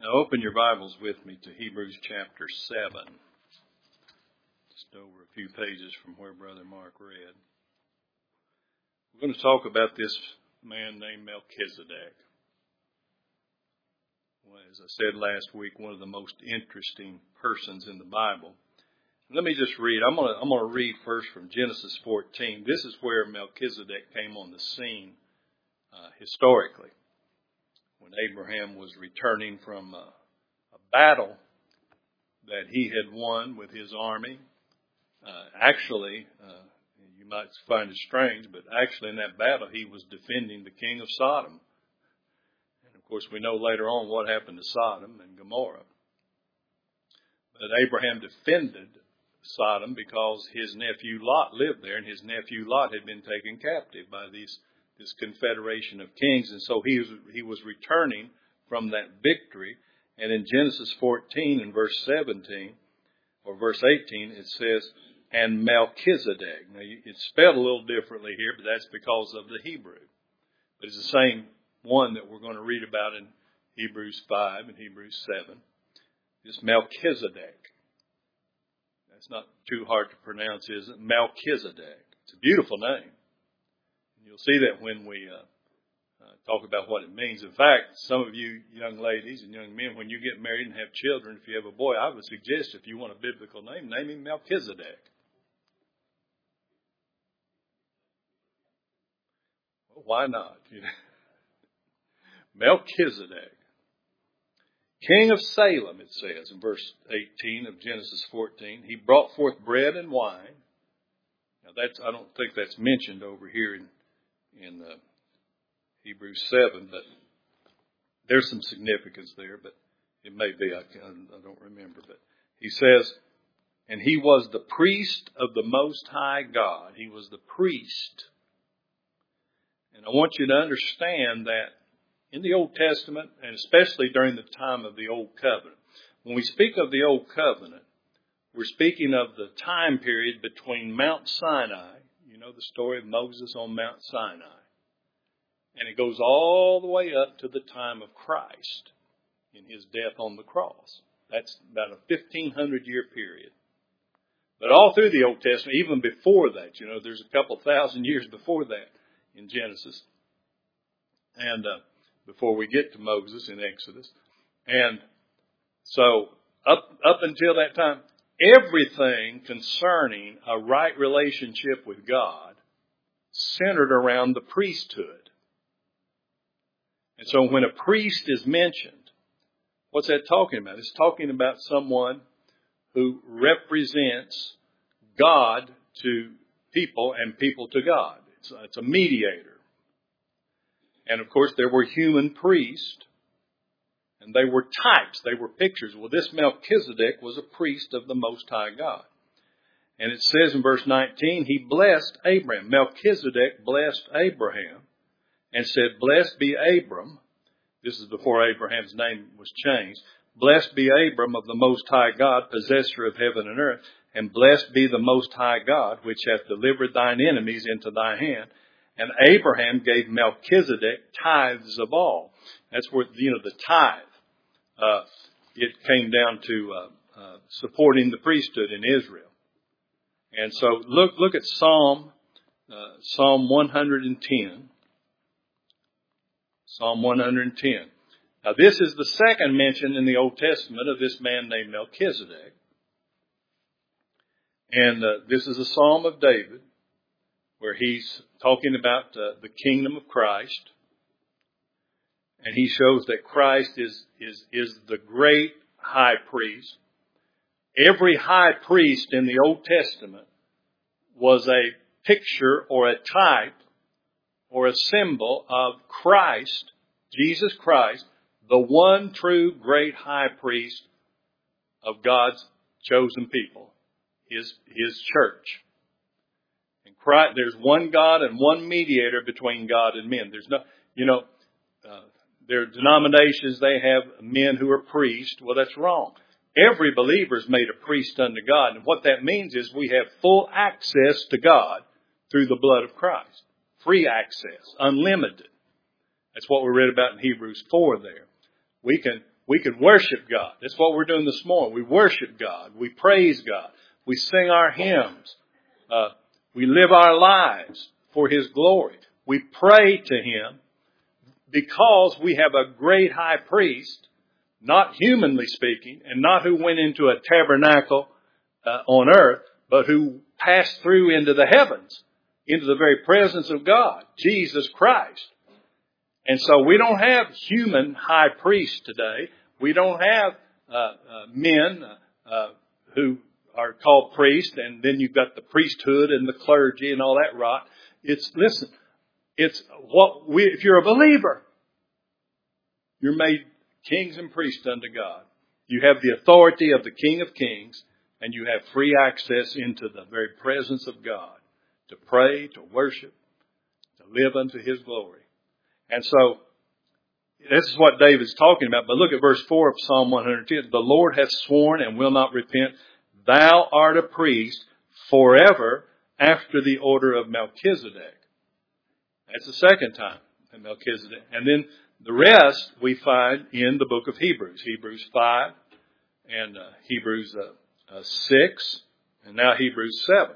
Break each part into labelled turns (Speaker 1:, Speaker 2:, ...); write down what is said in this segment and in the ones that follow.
Speaker 1: Now open your Bibles with me to Hebrews chapter 7. Just over a few pages from where Brother Mark read. We're going to talk about this man named Melchizedek. Well, as I said last week, one of the most interesting persons in the Bible. Let me just read. I'm going to read first from Genesis 14. This is where Melchizedek came on the scene historically. When Abraham was returning from a battle that he had won with his army. You might find it strange, but actually in that battle he was defending the king of Sodom. And of course we know later on what happened to Sodom and Gomorrah. But Abraham defended Sodom because his nephew Lot lived there, and his nephew Lot had been taken captive by this confederation of kings, and so he was returning from that victory. And in Genesis 14 and verse 17 or verse 18 it says, and Melchizedek. Now it's spelled a little differently here, but that's because of the Hebrew. But it's the same one that we're going to read about in Hebrews 5 and Hebrews 7. This Melchizedek. That's not too hard to pronounce, is it? Melchizedek. It's a beautiful name. You'll see that when we talk about what it means. In fact, some of you young ladies and young men, when you get married and have children, if you have a boy, I would suggest if you want a biblical name, name him Melchizedek. Well, why not? Melchizedek. King of Salem, it says in verse 18 of Genesis 14. He brought forth bread and wine. Now I don't think that's mentioned over here in Hebrews 7, but there's some significance there, but it may be, I don't remember. But he says, and he was the priest of the Most High God. He was the priest. And I want you to understand that in the Old Testament, and especially during the time of the Old Covenant, when we speak of the Old Covenant, we're speaking of the time period between Mount Sinai. You know the story of Moses on Mount Sinai. And it goes all the way up to the time of Christ in his death on the cross. That's about a 1,500-year period. But all through the Old Testament, even before that, there's a couple thousand years before that in Genesis. And before we get to Moses in Exodus. And so up until that time, everything concerning a right relationship with God centered around the priesthood. And so when a priest is mentioned, what's that talking about? It's talking about someone who represents God to people and people to God. It's a mediator. And of course there were human priests. And they were types. They were pictures. Well, this Melchizedek was a priest of the Most High God. And it says in verse 19, he blessed Abraham. Melchizedek blessed Abraham and said, blessed be Abram. This is before Abraham's name was changed. Blessed be Abram of the Most High God, possessor of heaven and earth. And blessed be the Most High God, which hath delivered thine enemies into thy hand. And Abraham gave Melchizedek tithes of all. That's where, the tithe. It came down to supporting the priesthood in Israel. And so look at Psalm 110. Psalm 110. Now this is the second mention in the Old Testament of this man named Melchizedek. And this is a Psalm of David where he's talking about the kingdom of Christ. And he shows that Christ is the great high priest. Every high priest in the Old Testament was a picture or a type or a symbol of Christ, Jesus Christ, the one true great high priest of God's chosen people, his church. And Christ, there's one God and one mediator between God and men. There's no, there are denominations, they have men who are priests. Well, that's wrong. Every believer is made a priest unto God. And what that means is we have full access to God through the blood of Christ. Free access, unlimited. That's what we read about in Hebrews 4 there. We can we could worship God. That's what we're doing this morning. We worship God. We praise God. We sing our hymns. We live our lives for His glory. We pray to Him because we have a great high priest, not humanly speaking, and not who went into a tabernacle on earth, but who passed through into the heavens, into the very presence of God, Jesus Christ. And so we don't have human high priests today. We don't have men who are called priests, and then you've got the priesthood and the clergy and all that rot. If you're a believer, you're made kings and priests unto God. You have the authority of the King of Kings, and you have free access into the very presence of God to pray, to worship, to live unto His glory. And so, this is what David's talking about. But look at verse 4 of Psalm 110. The Lord hath sworn and will not repent. Thou art a priest forever after the order of Melchizedek. That's the second time, Melchizedek. And then the rest we find in the book of Hebrews. Hebrews 5 and Hebrews 6 and now Hebrews 7.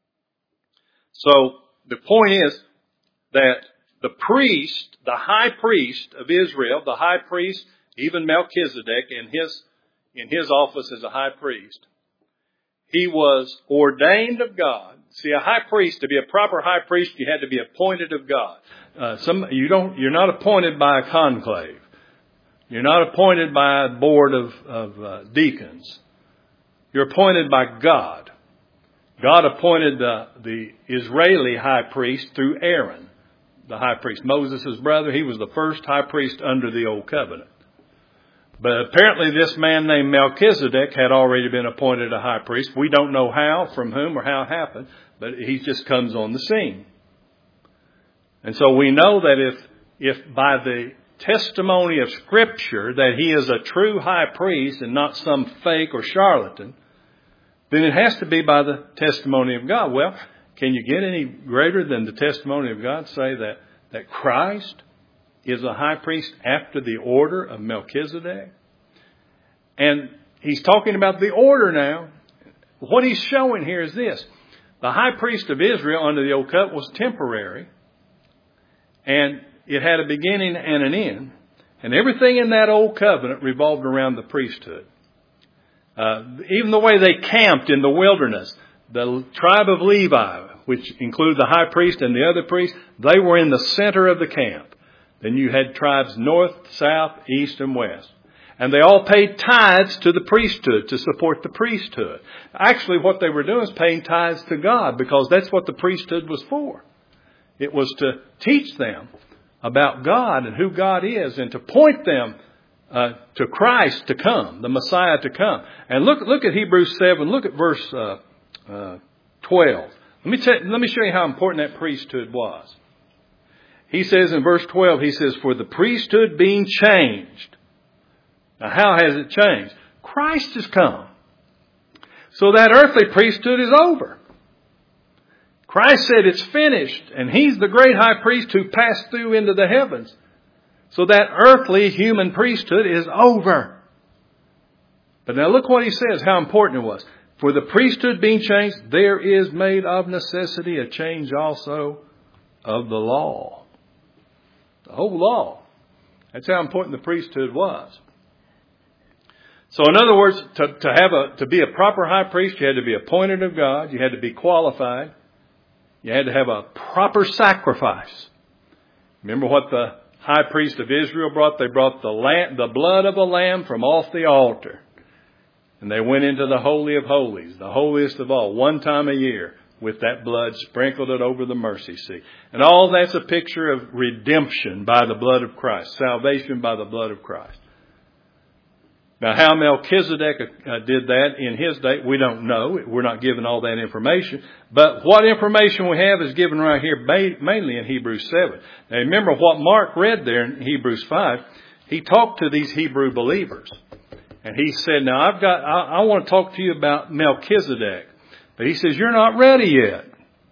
Speaker 1: So the point is that the priest, the high priest of Israel, the high priest, even Melchizedek in his office as a high priest, he was ordained of God. See, a high priest, to be a proper high priest, you had to be appointed of God. You're not appointed by a conclave. You're not appointed by a board of deacons. You're appointed by God. God appointed the Israeli high priest through Aaron, the high priest. Moses' brother, he was the first high priest under the old covenant. But apparently this man named Melchizedek had already been appointed a high priest. We don't know how, from whom, or how it happened, but he just comes on the scene. And so we know that if by the testimony of Scripture that he is a true high priest and not some fake or charlatan, then it has to be by the testimony of God. Well, can you get any greater than the testimony of God? Say that Christ is a high priest after the order of Melchizedek. And he's talking about the order now. What he's showing here is this. The high priest of Israel under the old covenant was temporary. And it had a beginning and an end. And everything in that old covenant revolved around the priesthood. Even the way they camped in the wilderness, the tribe of Levi, which included the high priest and the other priests, they were in the center of the camp. Then you had tribes north, south, east, and west. And they all paid tithes to the priesthood to support the priesthood. Actually, what they were doing is paying tithes to God because that's what the priesthood was for. It was to teach them about God and who God is and to point them to Christ to come, the Messiah to come. And look at Hebrews 7. Look at verse 12. Let me show you how important that priesthood was. He says in verse 12, he says, for the priesthood being changed. Now, how has it changed? Christ has come. So that earthly priesthood is over. Christ said it's finished, and He's the great high priest who passed through into the heavens. So that earthly human priesthood is over. But now look what He says, how important it was. For the priesthood being changed, there is made of necessity a change also of the law. The whole law. That's how important the priesthood was. So in other words, to be a proper high priest, you had to be appointed of God. You had to be qualified. You had to have a proper sacrifice. Remember what the high priest of Israel brought? They brought the blood of a lamb from off the altar. And they went into the Holy of Holies, the holiest of all, one time a year, with that blood, sprinkled it over the mercy seat. And all that's a picture of redemption by the blood of Christ, salvation by the blood of Christ. Now, how Melchizedek did that in his day, we don't know. We're not given all that information. But what information we have is given right here, mainly in Hebrews 7. Now, remember what Mark read there in Hebrews 5. He talked to these Hebrew believers. And he said, now, I want to talk to you about Melchizedek. But he says, you're not ready yet.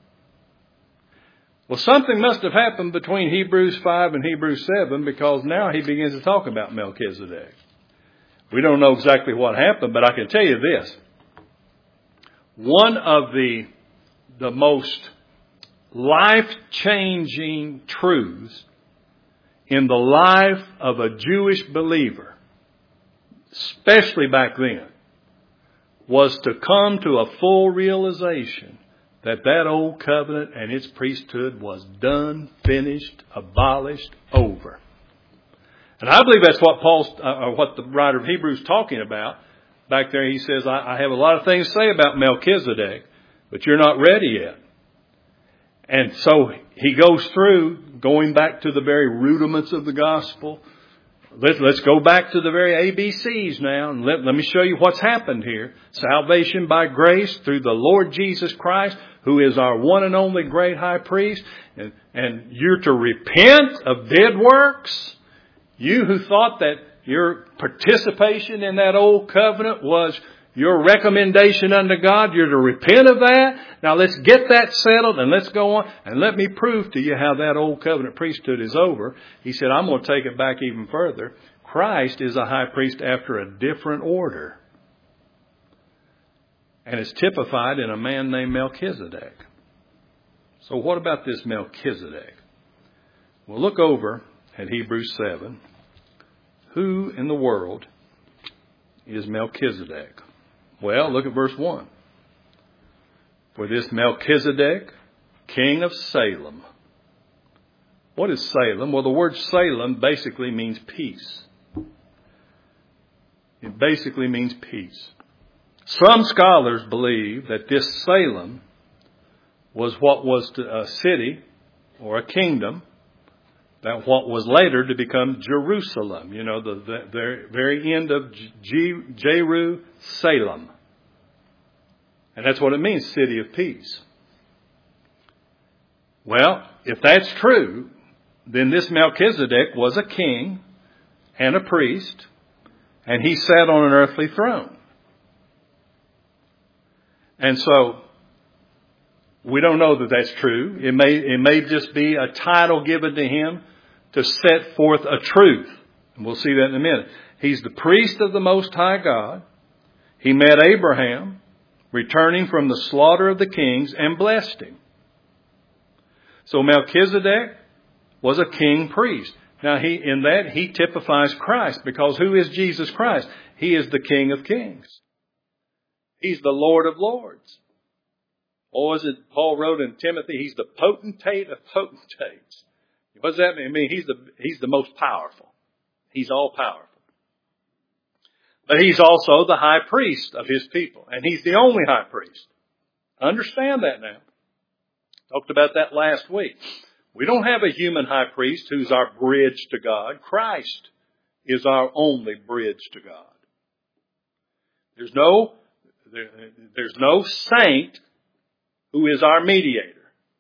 Speaker 1: Well, something must have happened between Hebrews 5 and Hebrews 7 because now he begins to talk about Melchizedek. We don't know exactly what happened, but I can tell you this. One of the most life-changing truths in the life of a Jewish believer, especially back then, was to come to a full realization that that old covenant and its priesthood was done, finished, abolished, over. And I believe that's what what the writer of Hebrews is talking about. Back there he says, I have a lot of things to say about Melchizedek, but you're not ready yet. And so he goes through, going back to the very rudiments of the gospel. Let's go back to the very ABCs now, and let me show you what's happened here. Salvation by grace through the Lord Jesus Christ, who is our one and only great high priest. And you're to repent of dead works. You who thought that your participation in that old covenant was your recommendation unto God, you're to repent of that. Now let's get that settled and let's go on. And let me prove to you how that old covenant priesthood is over. He said, I'm going to take it back even further. Christ is a high priest after a different order. And it's typified in a man named Melchizedek. So what about this Melchizedek? Well, look over at Hebrews 7. Who in the world is Melchizedek? Well, look at verse 1. For this Melchizedek, king of Salem. What is Salem? Well, the word Salem basically means peace. It basically means peace. Some scholars believe that this Salem was what was a city or a kingdom, that what was later to become Jerusalem. You know, the very end of Jerusalem. And that's what it means, city of peace. Well, if that's true, then this Melchizedek was a king and a priest, and he sat on an earthly throne. And so, we don't know that that's true. It may just be a title given to him to set forth a truth. And we'll see that in a minute. He's the priest of the Most High God. He met Abraham, returning from the slaughter of the kings, and blessed him. So Melchizedek was a king priest. Now he typifies Christ, because who is Jesus Christ? He is the King of Kings. He's the Lord of Lords. Or as Paul wrote in Timothy, he's the potentate of potentates. What does that mean? I mean, he's the most powerful. He's all powerful. But he's also the high priest of his people. And he's the only high priest. Understand that now. Talked about that last week. We don't have a human high priest who's our bridge to God. Christ is our only bridge to God. There's no saint who is our mediator.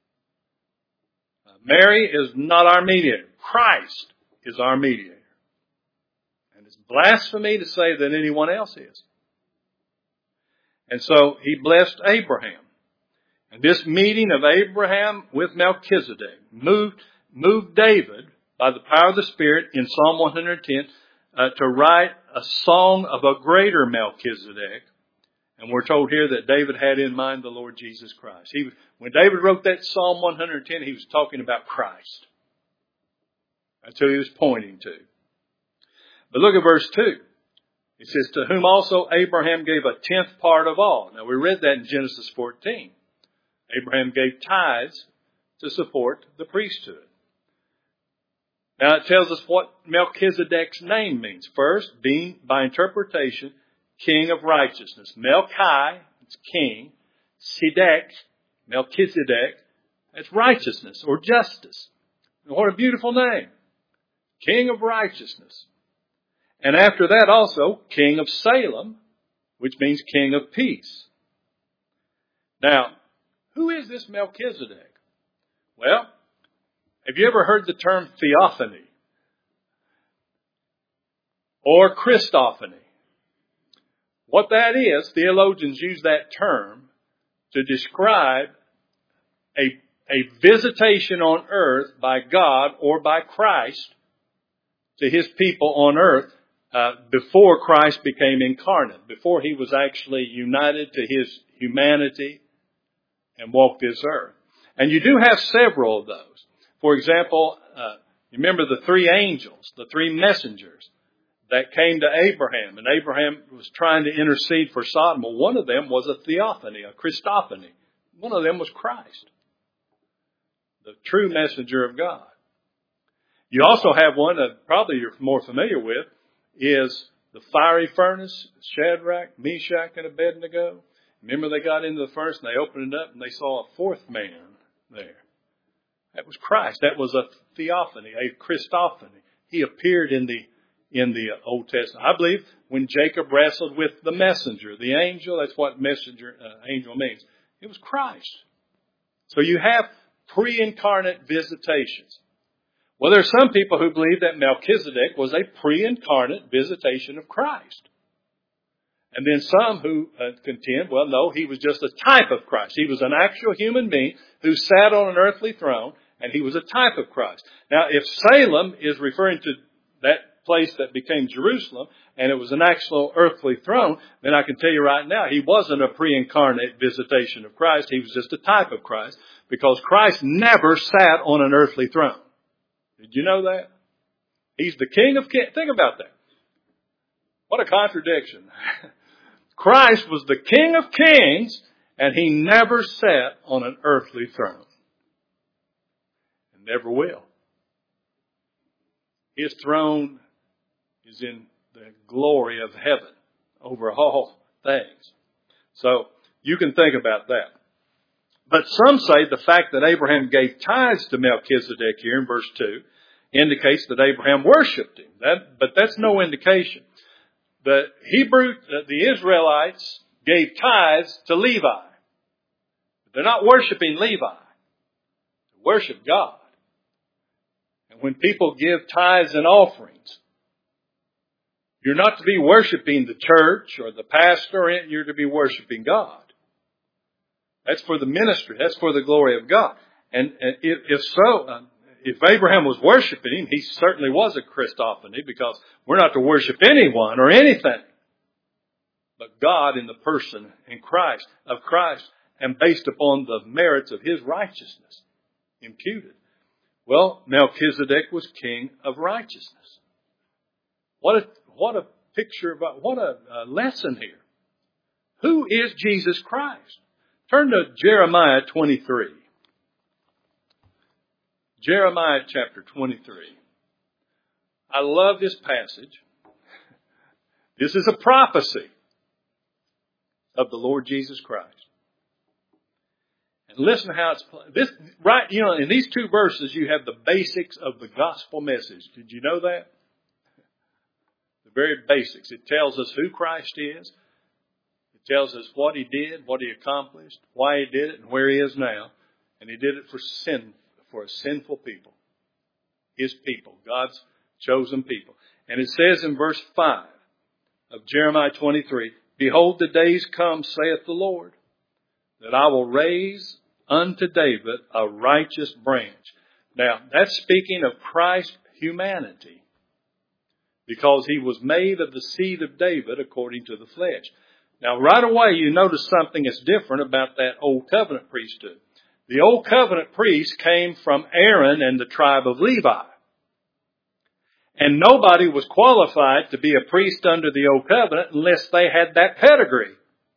Speaker 1: Mary is not our mediator. Christ is our mediator. And it's blasphemy to say that anyone else is. And so he blessed Abraham. And this meeting of Abraham with Melchizedek moved David, by the power of the Spirit, in Psalm 110, to write a song of a greater Melchizedek. And we're told here that David had in mind the Lord Jesus Christ. When David wrote that Psalm 110, he was talking about Christ. That's who he was pointing to. But look at verse 2. It says, to whom also Abraham gave a tenth part of all. Now we read that in Genesis 14. Abraham gave tithes to support the priesthood. Now it tells us what Melchizedek's name means. First, being, by interpretation, king of righteousness. Melchi, it's king. Sedek, Melchizedek, that's righteousness or justice. And what a beautiful name. King of righteousness. And after that also, king of Salem, which means king of peace. Now, who is this Melchizedek? Well, have you ever heard the term theophany? Or Christophany? What that is, theologians use that term to describe a visitation on earth by God or by Christ to his people on earth before Christ became incarnate, before he was actually united to his humanity and walked this earth. And you do have several of those. For example, you remember the three angels, the three messengers that came to Abraham, and Abraham was trying to intercede for Sodom. Well, one of them was a theophany, a Christophany. One of them was Christ, the true messenger of God. You also have one that probably you're more familiar with, is the fiery furnace, Shadrach, Meshach, and Abednego. Remember they got into the furnace and they opened it up and they saw a fourth man there. That was Christ. That was a theophany, a Christophany. He appeared in the Old Testament. I believe when Jacob wrestled with the messenger, the angel, that's what messenger, angel means. It was Christ. So you have pre-incarnate visitations. Well, there are some people who believe that Melchizedek was a pre-incarnate visitation of Christ. And then some who contend, well, no, he was just a type of Christ. He was an actual human being who sat on an earthly throne, and he was a type of Christ. Now, if Salem is referring to that place that became Jerusalem, and it was an actual earthly throne, then I can tell you right now, he wasn't a pre-incarnate visitation of Christ. He was just a type of Christ, because Christ never sat on an earthly throne. Did you know that? He's the King of Kings. Think about that. What a contradiction. Christ was the King of Kings, and he never sat on an earthly throne. And never will. His throne is in the glory of heaven over all things. So you can think about that. But some say the fact that Abraham gave tithes to Melchizedek here in verse 2 indicates that Abraham worshipped him. But that's no indication. The Israelites gave tithes to Levi. They're not worshiping Levi. They worship God. And when people give tithes and offerings, you're not to be worshiping the church or the pastor, you're to be worshiping God. That's for the ministry. That's for the glory of God. And if so, if Abraham was worshiping him, he certainly was a Christophany, because we're not to worship anyone or anything but God in the person of Christ, and based upon the merits of his righteousness imputed. Well, Melchizedek was king of righteousness. What a picture about, what a lesson here. Who is Jesus Christ? Turn to Jeremiah 23. Jeremiah chapter 23. I love this passage. This is a prophecy of the Lord Jesus Christ. And listen to how it's this right. You know, in these two verses, you have the basics of the gospel message. Did you know that? The very basics. It tells us who Christ is. It tells us what he did, what he accomplished, why he did it, and where he is now. And he did it for a sinful people. His people, God's chosen people. And it says in verse 5 of Jeremiah 23, "Behold, the days come, saith the Lord, that I will raise unto David a righteous branch." Now, that's speaking of Christ's humanity, because he was made of the seed of David according to the flesh. Now, right away, you notice something that's different about that Old Covenant priesthood. The Old Covenant priests came from Aaron and the tribe of Levi. And nobody was qualified to be a priest under the Old Covenant unless they had that pedigree.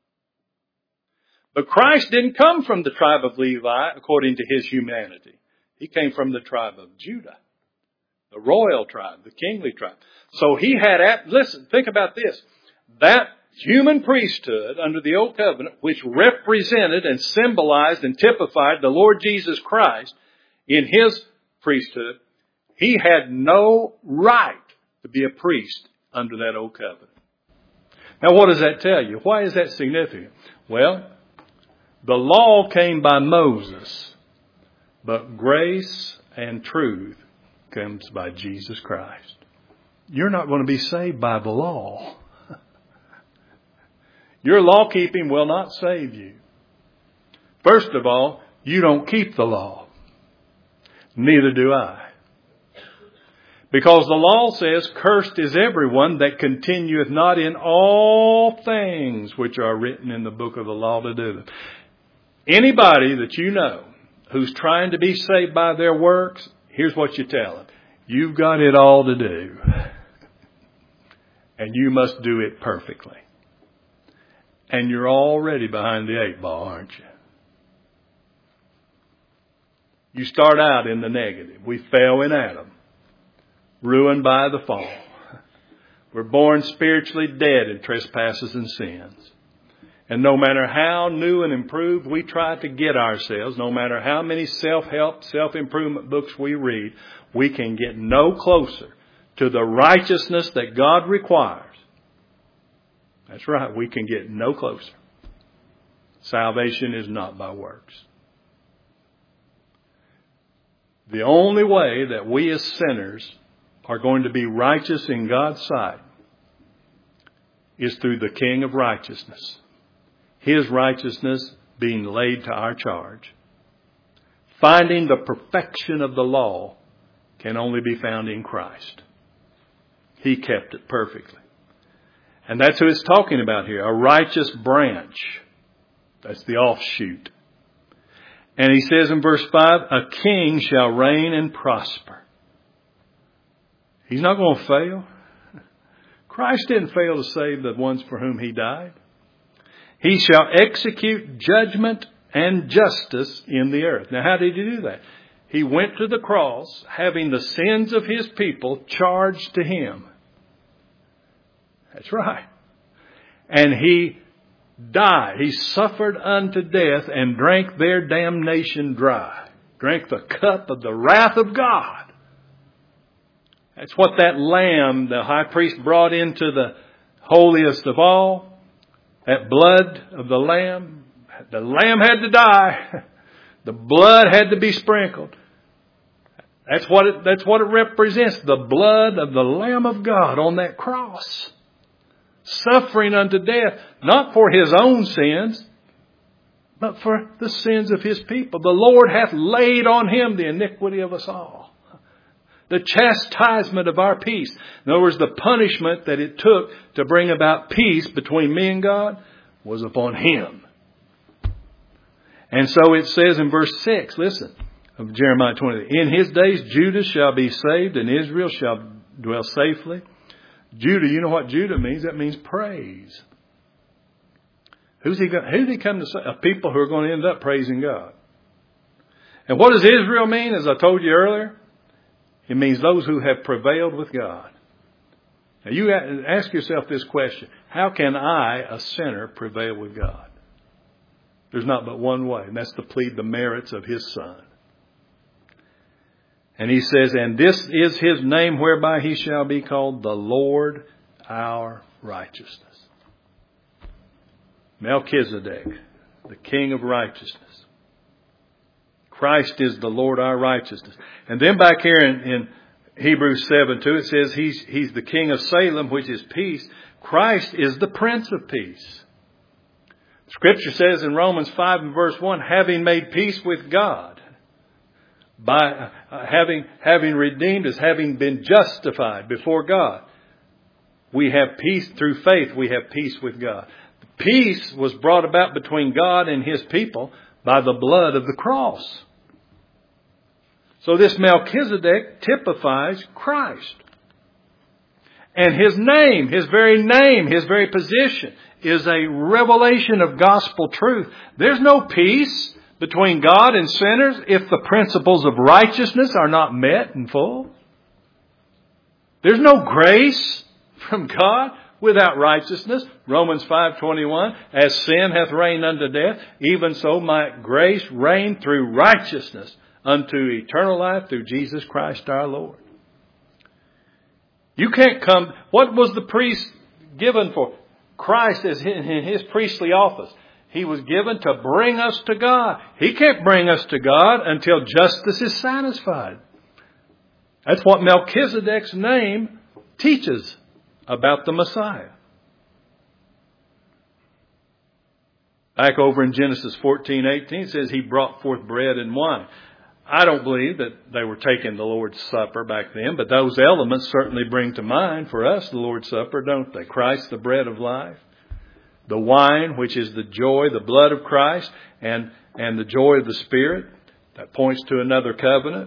Speaker 1: But Christ didn't come from the tribe of Levi according to his humanity. He came from the tribe of Judah, the royal tribe, the kingly tribe. So he had, listen, think about this. That human priesthood under the Old Covenant, which represented and symbolized and typified the Lord Jesus Christ in his priesthood, he had no right to be a priest under that Old Covenant. Now, what does that tell you? Why is that significant? Well, the law came by Moses, but grace and truth comes by Jesus Christ. You're not going to be saved by the law. Your law keeping will not save you. First of all, you don't keep the law. Neither do I. Because the law says, cursed is everyone that continueth not in all things which are written in the book of the law to do them. Anybody that you know who's trying to be saved by their works, here's what you tell them. You've got it all to do. And you must do it perfectly. And you're already behind the 8 ball, aren't you? You start out in the negative. We fell in Adam, ruined by the fall. We're born spiritually dead in trespasses and sins. And no matter how new and improved we try to get ourselves, no matter how many self-help, self-improvement books we read, we can get no closer to the righteousness that God requires. That's right, we can get no closer. Salvation is not by works. The only way that we as sinners are going to be righteous in God's sight is through the King of righteousness. His righteousness being laid to our charge. Finding the perfection of the law can only be found in Christ. He kept it perfectly. And that's who it's talking about here. A righteous branch. That's the offshoot. And he says in verse 5, a king shall reign and prosper. He's not going to fail. Christ didn't fail to save the ones for whom he died. He shall execute judgment and justice in the earth. Now, how did he do that? He went to the cross, having the sins of his people charged to him. That's right. And he died. He suffered unto death and drank their damnation dry. Drank the cup of the wrath of God. That's what that lamb, the high priest, brought into the holiest of all. That blood of the lamb had to die. The blood had to be sprinkled. That's what it represents. The blood of the Lamb of God on that cross. Suffering unto death, not for his own sins, but for the sins of his people. The Lord hath laid on him the iniquity of us all. The chastisement of our peace. In other words, the punishment that it took to bring about peace between me and God was upon him. And so it says in verse 6, listen, of Jeremiah 20, in his days Judah shall be saved and Israel shall dwell safely. Judah, you know what Judah means? That means praise. Who did he come to say? A people who are going to end up praising God. And what does Israel mean? As I told you earlier, it means those who have prevailed with God. Now you ask yourself this question. How can I, a sinner, prevail with God? There's not but one way, and that's to plead the merits of his Son. And he says, and this is his name whereby he shall be called the Lord our righteousness. Melchizedek, the King of righteousness. Christ is the Lord our righteousness. And then back here in Hebrews 7:2, it says he's the King of Salem, which is peace. Christ is the Prince of Peace. Scripture says in Romans 5 and verse 1, having made peace with God, by having redeemed us, having been justified before God, we have peace through faith. We have peace with God. Peace was brought about between God and his people by the blood of the cross. So this Melchizedek typifies Christ. And his name, his very position is a revelation of gospel truth. There's no peace between God and sinners if the principles of righteousness are not met in full. There's no grace from God without righteousness. Romans 5:21, as sin hath reigned unto death, even so might grace reign through righteousness unto eternal life through Jesus Christ our Lord. You can't come. What was the priest given for? Christ is in his priestly office. He was given to bring us to God. He can't bring us to God until justice is satisfied. That's what Melchizedek's name teaches about the Messiah. Back over in Genesis 14:18 it says he brought forth bread and wine. I don't believe that they were taking the Lord's Supper back then, but those elements certainly bring to mind for us the Lord's Supper, don't they? Christ, the bread of life. The wine, which is the joy, the blood of Christ, and the joy of the Spirit. That points to another covenant.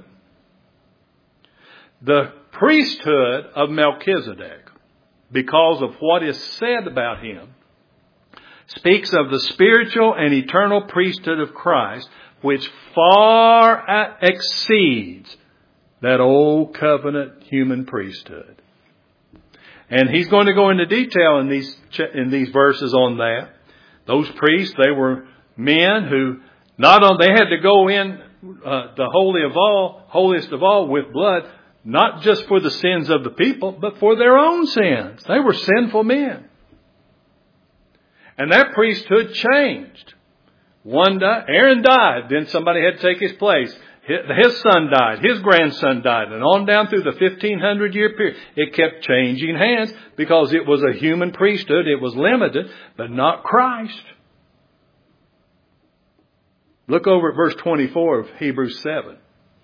Speaker 1: The priesthood of Melchizedek, because of what is said about him, speaks of the spiritual and eternal priesthood of Christ, which far exceeds that old covenant human priesthood. And he's going to go into detail in these verses on that. Those priests, they were men who they had to go in the holiest of all with blood, not just for the sins of the people, but for their own sins. They were sinful men. And that priesthood changed. Aaron died, then somebody had to take his place. His son died, his grandson died, and on down through the 1500-year period. It kept changing hands because it was a human priesthood. It was limited, but not Christ. Look over at verse 24 of Hebrews 7.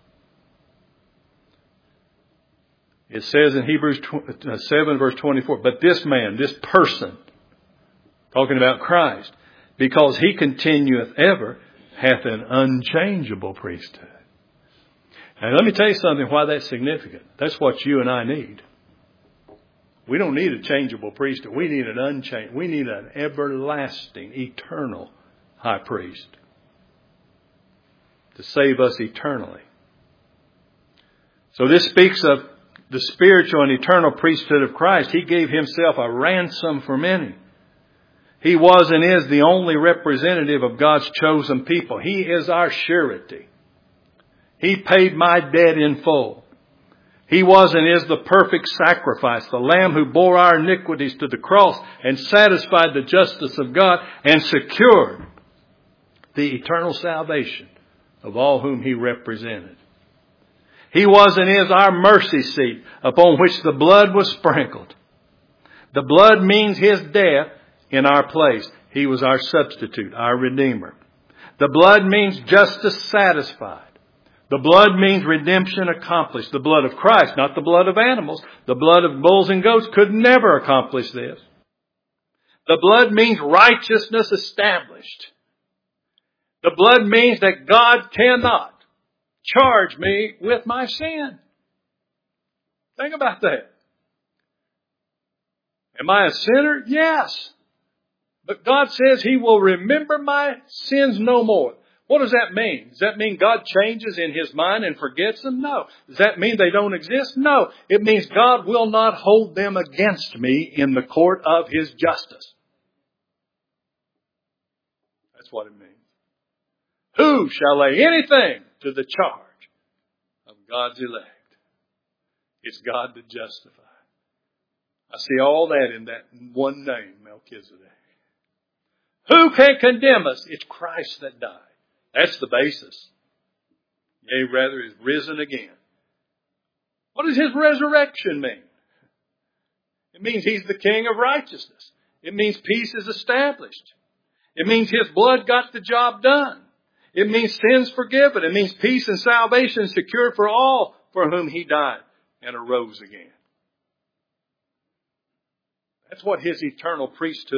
Speaker 1: It says in Hebrews 7 verse 24, but this man, this person, talking about Christ, because he continueth ever, hath an unchangeable priesthood. And let me tell you something, why that's significant. That's what you and I need. We don't need a changeable priesthood. We need we need an everlasting, eternal high priest to save us eternally. So this speaks of the spiritual and eternal priesthood of Christ. He gave himself a ransom for many. He was and is the only representative of God's chosen people. He is our surety. He paid my debt in full. He was and is the perfect sacrifice, the Lamb who bore our iniquities to the cross and satisfied the justice of God and secured the eternal salvation of all whom he represented. He was and is our mercy seat upon which the blood was sprinkled. The blood means his death in our place. He was our substitute, our Redeemer. The blood means justice satisfied. The blood means redemption accomplished. The blood of Christ, not the blood of animals. The blood of bulls and goats could never accomplish this. The blood means righteousness established. The blood means that God cannot charge me with my sin. Think about that. Am I a sinner? Yes. But God says He will remember my sins no more. What does that mean? Does that mean God changes in His mind and forgets them? No. Does that mean they don't exist? No. It means God will not hold them against me in the court of His justice. That's what it means. Who shall lay anything to the charge of God's elect? It's God to justify. I see all that in that one name, Melchizedek. Who can condemn us? It's Christ that died. That's the basis. Yea, rather, is risen again. What does His resurrection mean? It means He's the King of righteousness. It means peace is established. It means His blood got the job done. It means sins forgiven. It means peace and salvation secured for all for whom He died and arose again. That's what His eternal priesthood